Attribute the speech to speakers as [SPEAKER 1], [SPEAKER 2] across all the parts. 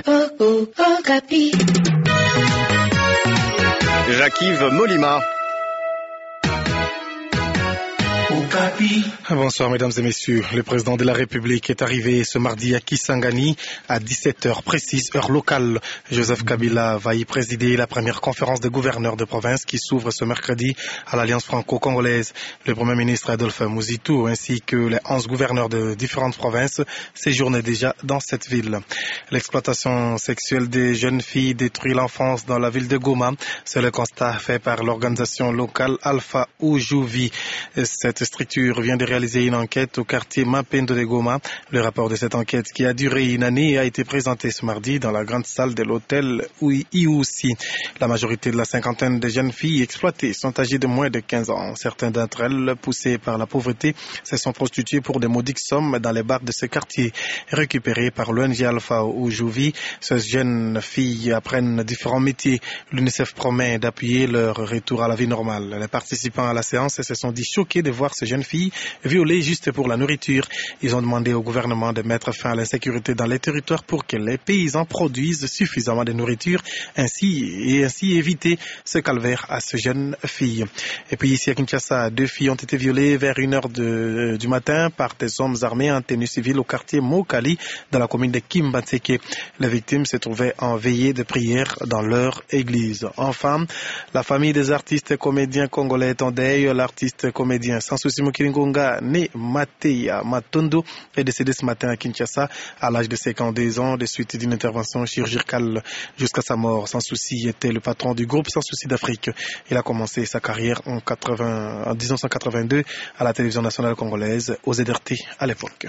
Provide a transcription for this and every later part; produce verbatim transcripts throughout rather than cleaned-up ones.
[SPEAKER 1] Jacques-Yves Molima.
[SPEAKER 2] Bonsoir mesdames et messieurs. Le président de la République est arrivé ce mardi à Kisangani à dix-sept heures précises, heure locale. Joseph Kabila va y présider la première conférence des gouverneurs de province qui s'ouvre ce mercredi à l'Alliance franco-congolaise. Le premier ministre Adolphe Muzitu ainsi que les onze gouverneurs de différentes provinces séjournent déjà dans cette ville. L'exploitation sexuelle des jeunes filles détruit l'enfance dans la ville de Goma. C'est le constat fait par l'organisation locale Alpha Ujuvi. Cette structure vient de réaliser une enquête au quartier Mapendo de Goma. Le rapport de cette enquête, qui a duré une année, a été présenté ce mardi dans la grande salle de l'hôtel I O C. La majorité de la cinquantaine de jeunes filles exploitées sont âgées de moins de quinze ans. Certaines d'entre elles, poussées par la pauvreté, se sont prostituées pour des modiques sommes dans les bars de ce quartier. Récupérées par l'O N G Alpha Ujuvi, ces jeunes filles apprennent différents métiers. L'UNICEF promet d'appuyer leur retour à la vie normale. Les participants à la séance se sont dit choqués de voir ces jeunes filles violées juste pour la nourriture. Ils ont demandé au gouvernement de mettre fin à l'insécurité dans les territoires pour que les paysans produisent suffisamment de nourriture ainsi et ainsi éviter ce calvaire à ces jeunes filles. Et puis ici à Kinshasa, deux filles ont été violées vers une heure de, du matin par des hommes armés en tenue civile au quartier Mokali dans la commune de Kimbatseke. Les victimes se trouvaient en veillée de prière dans leur église. Enfin, la famille des artistes et comédiens congolais est en deuil. L'artiste comédien Sansusi Mukiringonga, né Mateya Matondo, est décédé ce matin à Kinshasa à l'âge de cinquante-deux ans de suite d'une intervention chirurgicale. Jusqu'à sa mort, Sansusi était le patron du groupe Sans Souci d'Afrique. Il a commencé sa carrière en, quatre-vingts, en mille neuf cent quatre-vingt-deux à la télévision nationale congolaise, aux Z R T à l'époque.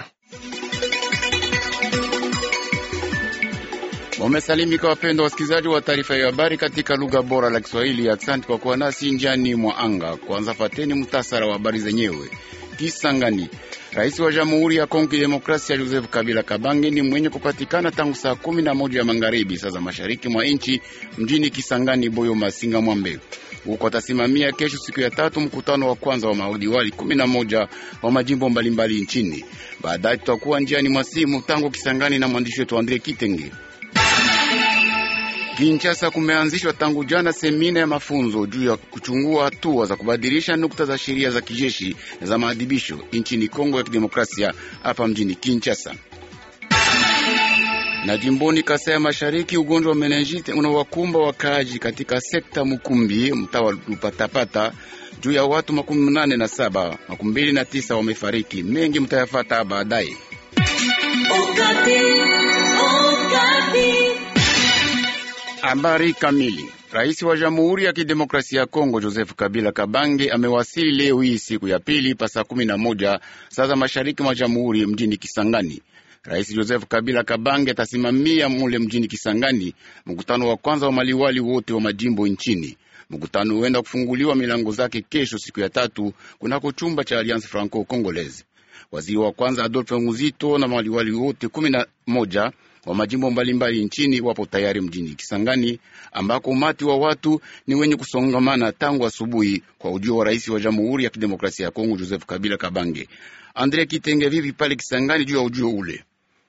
[SPEAKER 3] Wamesalimika wapendwa wasikilizaji wa taarifa ya habari katika lugha bora la Kiswahili. Asante kwa kuwa nasi njiani mwa anga. Kwanza fateni mtasara wa habari zenyewe. Kisangani, Rais wa Jamhuri ya Kongo Demokrasia Joseph Kabila Kabange ni mwenye kupatikana tangu saa kumi na moja ya magharibi saa za mashariki mwa nchi mjini Kisangani Boyo Masinga Mwambe. Huko atasimamia kesho siku ya tatu mkutano wa kwanza wa maudiwali kumi na moja wa majimbo mbalimbali nchini. Baadaye tutakuwa njiani mwa simu tangu Kisangani na mwandishi wetu Andre Kitenge. Kinshasa kumeanzishwa tangu jana semina ya mafunzo juu ya kuchungua hatua za kubadilisha nukta za sheria za kijeshi na za maadhibisho nchini Kongo ya Kidemokrasia hapa mjini Kinshasa. Na jimboni Kasai ya Mashariki, ugonjwa wa meningite unawakumba wakaaji katika sekta Mukumbi, mtaa wa Lupatapata. Juu ya watu makumi nane na saba, makumi mbili na tisa wamefariki. Mengi mtayafata baadaye. Habari kamili. Rais wa Jamhuri ya Kidemokrasia ya Kongo Joseph Kabila Kabange amewasili leo hii siku ya pili pa saa kumi na moja saa za mashariki mwa Jamhuri mjini Kisangani. Rais Joseph Kabila Kabange atasimamia mule mjini Kisangani mkutano wa kwanza wa maliwali wote wa majimbo nchini. Mkutano huenda kufunguliwa milango zake kesho siku ya tatu kunako chumba cha Alliance Franco-Congolaise. Waziri wa kwanza Adolphe Muzito na maliwali wote kumi na moja wa majimbo mbalimbali nchini wapo tayari mjini Kisangani, ambako umati wa watu ni wenye kusongamana tangu asubuhi kwa ujio wa rais wa Jamhuri ya Kidemokrasia ya Kongo Joseph Kabila Kabange. Andre Kitenge, vipi pale Kisangani juu ya ujio ule?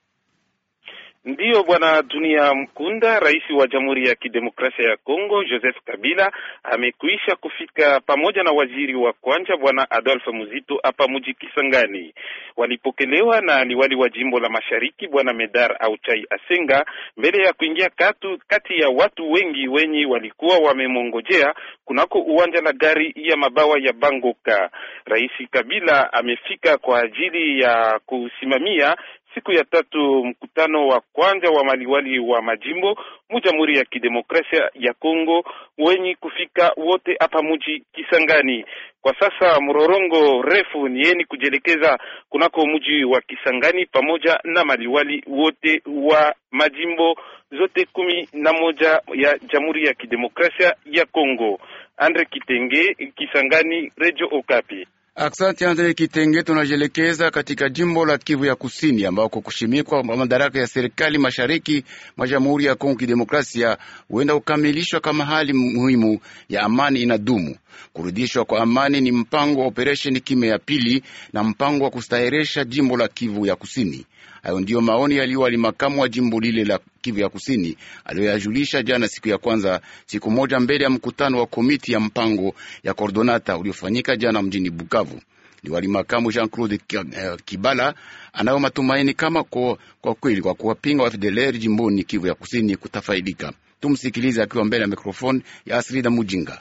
[SPEAKER 4] Ndiyo bwana Dunia Mkunda, rais wa Jamhuri ya Kidemokrasia ya Kongo Joseph Kabila amekwisha kufika pamoja na waziri wa kwanza bwana Adolphe Muzito hapa mji Kisangani. Walipokelewa na liwali wa jimbo la Mashariki bwana Medar Auchai Asenga mbele ya kuingia katu, kati ya watu wengi wenye walikuwa wamemongojea kunako uwanja la gari ya mabawa ya Bangoka. Rais Kabila amefika kwa ajili ya kusimamia siku ya tatu mkutano wa kwanza wa maliwali wa majimbo mu Jamhuri ya Kidemokrasia ya Kongo wenye kufika wote hapa mji Kisangani. Kwa sasa mrorongo refu ni yeni kujelekeza kunako mji wa Kisangani pamoja na maliwali wote wa majimbo zote kumi na moja ya Jamhuri ya Kidemokrasia ya Kongo. Andre Kitenge, Kisangani, Radio Okapi.
[SPEAKER 3] Asante Andre Kitenge. Tunajelekeza katika jimbo la Kivu ya Kusini ambako kushimikwa madaraka ya serikali mashariki mwa Jamhuri ya Kongo Kidemokrasia huenda kukamilishwa kama hali muhimu ya amani inadumu. Kurudishwa kwa amani ni mpango wa operation kime ya pili na mpango wa kustahiresha jimbo la Kivu ya Kusini. Hayo ndiyo maoni ya liwali makamu wa jimbo lile la Kivu ya Kusini aliyoyajulisha jana siku ya kwanza, siku moja mbele ya mkutano wa komiti ya mpango ya Kordonata uliofanyika jana mjini Bukavu. Liwali makamu Jean-Claude Kibala anayo matumaini kama kwa, kwa kweli kwa kuwapinga wa F D L R jimboni Kivu ya Kusini kutafaidika. Tumsikilize akiwa mbele ya mikrofoni ya Asrida Mujinga.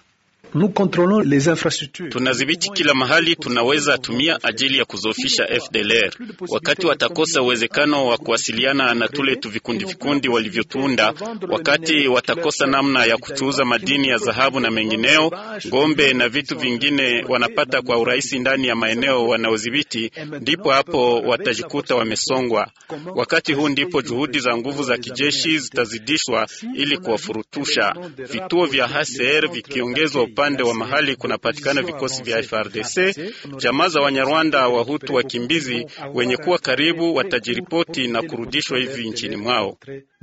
[SPEAKER 5] Tunadhibiti kila mahali tunaweza tumia ajili ya kuzofisha F D L R. Wakati watakosa uwezekano wa kuwasiliana na tule tu vikundi vikundi walivyotuunda, wakati watakosa namna ya kuchuuza madini ya dhahabu na mengineo, ngombe na vitu vingine wanapata kwa urahisi ndani ya maeneo wanaodhibiti, ndipo hapo watajikuta wamesongwa. Wakati huu ndipo juhudi za nguvu za kijeshi zitazidishwa ili kuwafurutusha. Vituo vya H C R vikiongezwa upande wa mahali kunapatikana vikosi vya F R D C, jamaa za Wanyarwanda Wahutu wakimbizi wenye kuwa karibu watajiripoti na kurudishwa hivi nchini mwao.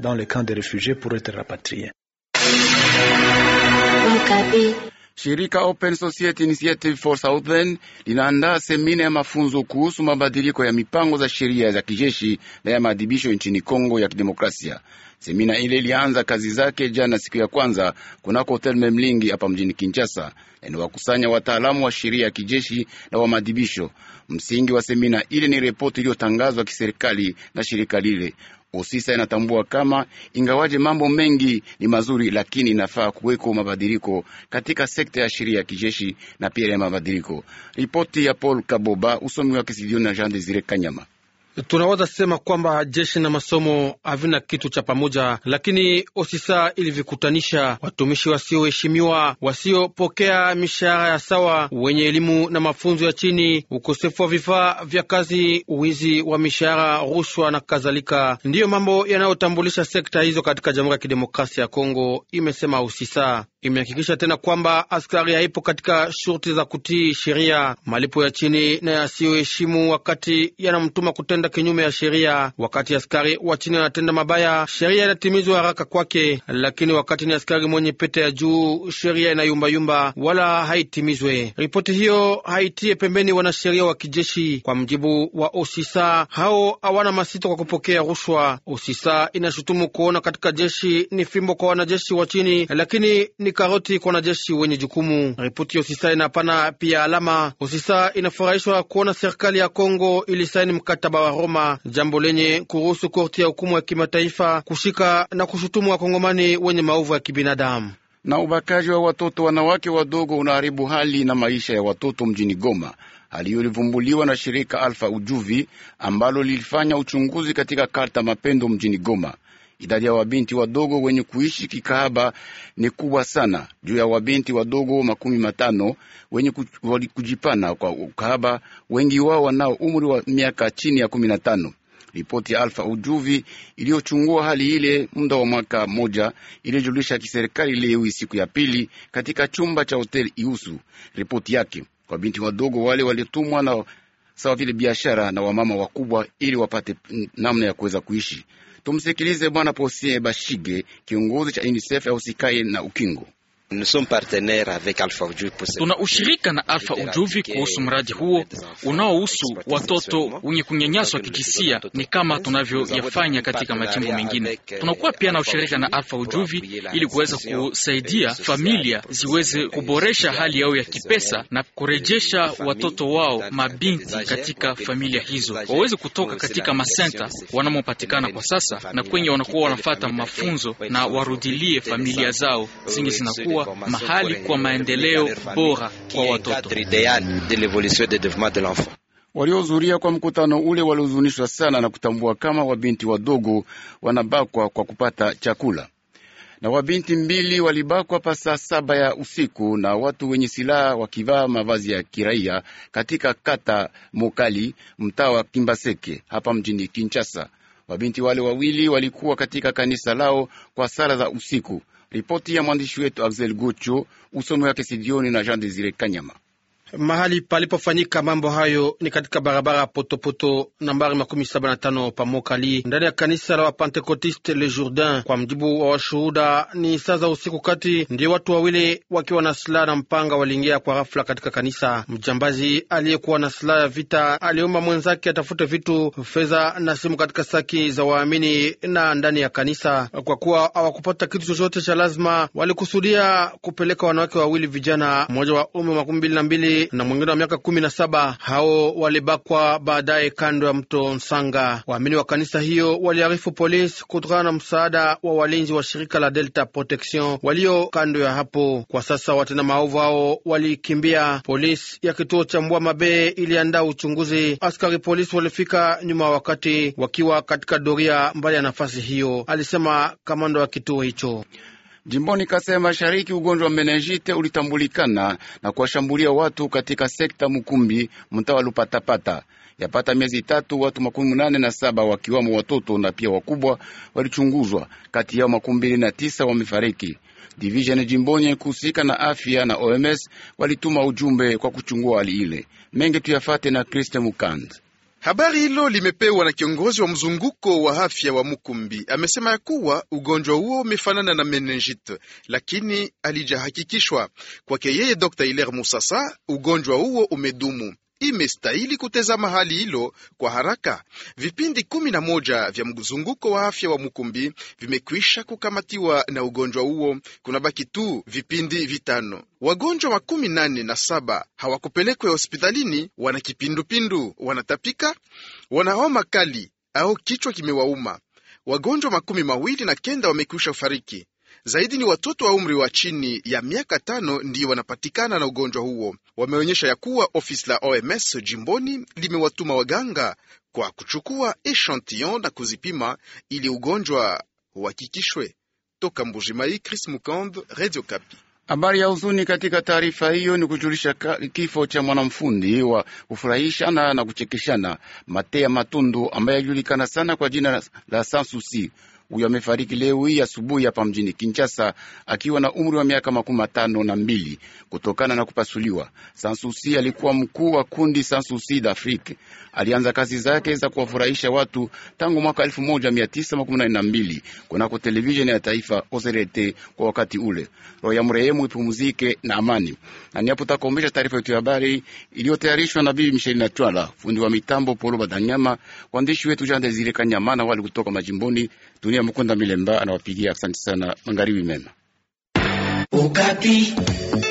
[SPEAKER 3] Shirika Open Society Initiative for Southern linaandaa semina ya mafunzo kuhusu mabadiliko ya mipango za sheria za kijeshi na ya maadhibisho nchini Kongo ya Kidemokrasia. Semina ile ilianza kazi zake jana siku ya kwanza kunako Hotel Memlingi hapa mjini Kinshasa. Inawakusanya wataalamu wa sheria ya kijeshi na wa maadhibisho. Msingi wa semina ile ni ripoti iliyotangazwa kiserikali na shirika lile. Osisa inatambua kama ingawaje mambo mengi ni mazuri, lakini inafaa kuweko mabadiliko katika sekta ya sheria ya kijeshi na pia ya mabadiliko. Ripoti ya Paul Kaboba, usomi wa Kisidioni na Jean Desire Kanyama.
[SPEAKER 6] Tunaweza sema kwamba jeshi na masomo havina kitu cha pamoja, lakini Osisa ilivikutanisha watumishi wasioheshimiwa, wasiopokea mishahara ya sawa, wenye elimu na mafunzo ya chini, ukosefu wa vifaa vya kazi, uwizi wa mishahara, rushwa na kadhalika. Ndiyo mambo yanayotambulisha sekta hizo katika Jamhuri ya Kidemokrasia ya Kongo, imesema Osisa. Imehakikisha tena kwamba askari haipo katika shurti za kutii sheria, malipo ya chini na yasiyoheshimu wakati yanamtuma kutenda kinyume ya sheria. Wakati askari wa chini anatenda mabaya, sheria inatimizwa haraka kwake, lakini wakati ni askari mwenye pete ya juu, sheria inayumbayumba wala haitimizwe. Ripoti hiyo haitie pembeni wanasheria wa kijeshi. Kwa mjibu wa Osisa, hao hawana masito kwa kupokea rushwa. Osisa inashutumu kuona katika jeshi ni fimbo kwa wanajeshi wa chini, lakini ni karoti kwa wanajeshi wenye jukumu. Ripoti ya Osisa inapana pia alama. Osisa inafurahishwa kuona serikali ya Kongo ilisaini mkataba wa Roma, jambo lenye kuruhusu korti ya hukumu ya kimataifa kushika na kushutumu wakongomani wenye maovu ya kibinadamu.
[SPEAKER 3] Na ubakaji wa watoto wanawake wadogo unaharibu hali na maisha ya watoto mjini Goma. Hali hiyo ilivumbuliwa na shirika Alpha Ujuvi ambalo lilifanya uchunguzi katika karta Mapendo mjini Goma. Idadi ya wabinti wadogo wenye kuishi kikahaba ni kubwa sana, juu ya wabinti wadogo makumi matano wenye kujipana kwa ukahaba, wengi wao wanao umri wa miaka chini ya kumi na tano. Ripoti ya Alpha Ujuvi iliyochungua hali ile muda wa mwaka moja ilijulisha kiserikali leo siku ya pili katika chumba cha hoteli Iusu. Ripoti yake kwa binti wadogo wale walitumwa na sawa vile biashara na wamama wakubwa ili wapate namna ya kuweza kuishi. Tumsikilize Bwana Posie Bashige, kiongozi cha UNICEF ya usikae na ukingo.
[SPEAKER 7] Tuna ushirika na Alpha Ujuvi kuhusu mradi huo unaohusu watoto wenye kunyanyaswa kijinsia, ni kama tunavyoyafanya katika majimbo mengine. Tunakuwa pia na ushirika na Alpha Ujuvi ili kuweza kusaidia familia ziweze kuboresha hali yao ya kipesa na kurejesha watoto wao mabinti katika familia hizo, waweze kutoka katika masenta wanamopatikana kwa sasa na kwenye wanakuwa wanafata mafunzo na warudilie familia zao zingi zinakuwa mahali kwa maendeleo bora kwa watoto.
[SPEAKER 3] Waliohudhuria kwa mkutano ule walihuzunishwa sana na kutambua kama wabinti wadogo wanabakwa kwa kupata chakula. Na wabinti mbili walibakwa pa saa saba ya usiku na watu wenye silaha wakivaa mavazi ya kiraia katika kata Mokali, mtaa wa Kimbaseke hapa mjini Kinshasa. Wabinti wale wawili walikuwa katika kanisa lao kwa sala za usiku. Ripoti ya mwandishi wetu Axel Gocho, usomi wake Sidioni na Jean Desire Kanyama.
[SPEAKER 6] Mahali palipofanyika mambo hayo ni katika barabara Potopoto nambari makumi saba na tano Pamokali, ndani ya kanisa la Wapentekotiste Le Jourdain. Kwa mjibu wa washuhuda, ni saa za usiku kati ndio watu wawili wakiwa na silaha na mpanga waliingia kwa ghafla katika kanisa. Mjambazi aliyekuwa na silaha ya vita aliomba mwenzake atafute vitu, fedha na simu katika saki za waamini na ndani ya kanisa. Kwa kuwa hawakupata kitu chochote cha lazima, walikusudia kupeleka wanawake wawili vijana, mmoja wa umri makumi mbili na mbili na mwingine wa miaka kumi na saba. Hao walibakwa baadaye kando ya mto Nsanga. Waamini wa kanisa hiyo waliarifu polisi kutokana na msaada wa walinzi wa shirika la Delta Protection walio kando ya hapo. Kwa sasa watenda maovu hao walikimbia. Polisi ya kituo cha Mbwa Mabe iliandaa uchunguzi. Askari polisi walifika nyuma wakati wakiwa katika doria mbali ya nafasi hiyo, alisema kamanda wa kituo hicho.
[SPEAKER 3] Jimboni Kasai Mashariki, ugonjwa wa menenjite ulitambulikana na kuwashambulia watu katika sekta Mukumbi, mtaa wa Lupatapata. Yapata miezi tatu, watu makumi munane na saba wakiwamo watoto na pia wakubwa walichunguzwa. Kati yao makumi mbili na tisa wamefariki. Division jimboni kuhusika na afya na O M S walituma ujumbe kwa kuchungua hali ile. Mengi tuyafate na Kriste Mukand.
[SPEAKER 8] Habari hilo limepewa na kiongozi wa mzunguko wa afya wa Mukumbi. Amesema ya kuwa ugonjwa huo umefanana na meningite, lakini alijahakikishwa. Kwake yeye Dokta Hilaire Musasa, ugonjwa huo umedumu. Imestahili kutazama hali hilo kwa haraka. Vipindi kumi na moja vya mzunguko wa afya wa Mukumbi vimekwisha kukamatiwa na ugonjwa huo. Kuna baki tu vipindi vitano. Wagonjwa makumi nane na saba hawakupelekwe hospitalini, wana kipindupindu, wanatapika, wana homa kali au kichwa kimewauma. Wagonjwa makumi mawili na kenda wamekwisha fariki. Zaidi ni watoto wa umri wa chini ya miaka tano ndio wanapatikana na ugonjwa huo. Wameonyesha ya kuwa ofisi la O M S jimboni limewatuma waganga kwa kuchukua echantillon na kuzipima ili ugonjwa uhakikishwe. Toka Mbujimai, Chris Mukand, Radio Kapi.
[SPEAKER 3] Habari ya huzuni katika taarifa hiyo ni kujulisha kifo cha mwanamfundi wa kufurahishana na kuchekeshana Matea Matundu ambaye alijulikana sana kwa jina la Sansusi. Huyo amefariki leo hii asubuhi hapa mjini Kinshasa akiwa na umri wa miaka makumi matano na mbili kutokana na kupasuliwa. Sansusi alikuwa mkuu wa kundi Sansusi d'Afrique. Alianza kazi zake za kuwafurahisha watu tangu mwaka elfu moja mia tisa makumi nane na mbili kunako televisheni ya taifa O R T kwa wakati ule. Roho ya mrehemu ipumzike na amani. Na niapo takombesha taarifa yetu ya habari iliyotayarishwa na Bibi Michelle Natwala, fundi wa mitambo Polo Badanyama, waandishi wetu Jean Desire Kanyamana wali kutoka majimboni. Dunia Mukunda Milemba anawapigia asante sana. Magharibi mema. Ukati.